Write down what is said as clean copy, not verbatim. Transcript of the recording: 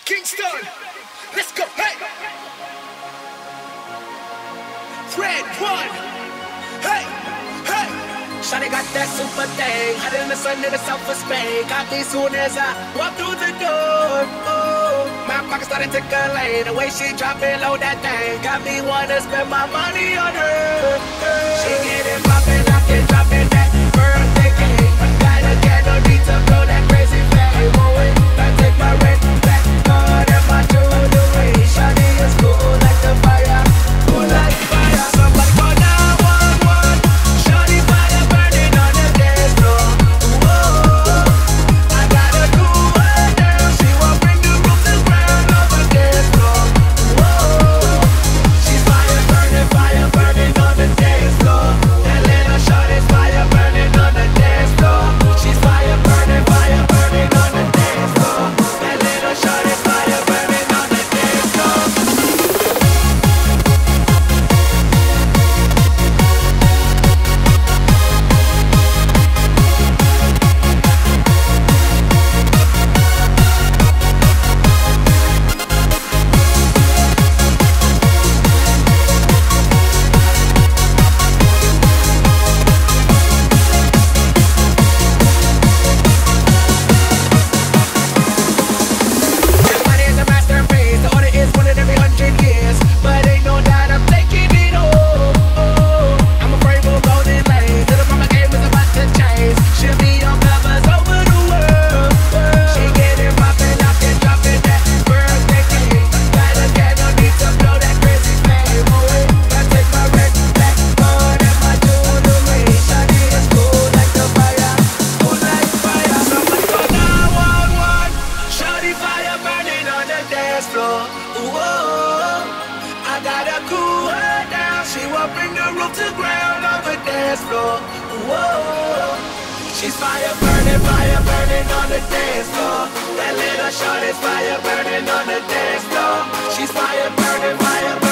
Kingston, let's go, hey! Thread one, hey, hey! Shawty got that super thing, hot in the sun in the south of Spain. Got me soon as I walk through the door. Oh, my pocket started to collate. The way she drop it low, that thing got me wanna spend my money on her. She get it poppin', lock it, droppin' that birthday cake. Gotta get no need to blow that crazy flame. Oh, wait, I take my rent back, more than my jewelry. Shawty is cool like the fire, cool like fire. Somebody call 911. Shawty fire burning on the dance floor. Whoa, I gotta cool her down. She won't bring the roof to ground on the dance floor. Whoa, she's fire burning on the dance floor. That little shawty's fire burning on the dance floor. She's fire burning on the dance floor. That little shawty's fire burning on the dance floor. Everybody is a masterpiece. The order is one in every 100 years, but ain't no doubt I'm taking it all. I'm afraid we'll go delays. Little mama game is about to change. She'll be on covers over the world. She getting poppin', lockin', droppin' that birthday cake. Gotta get no need to blow that crazy flame. Oh wait, gotta take my rent back, more than my jewelry. Shawty is cool like the fire, cool like fire. Somebody call 911. Shawty fire burning on the dance floor. Whoa, I gotta cool her down. She won't bring the roof to ground on the dance floor. Whoa, she's fire burning on the dance floor. That little shawty's fire burning on the dance floor. She's fire burning.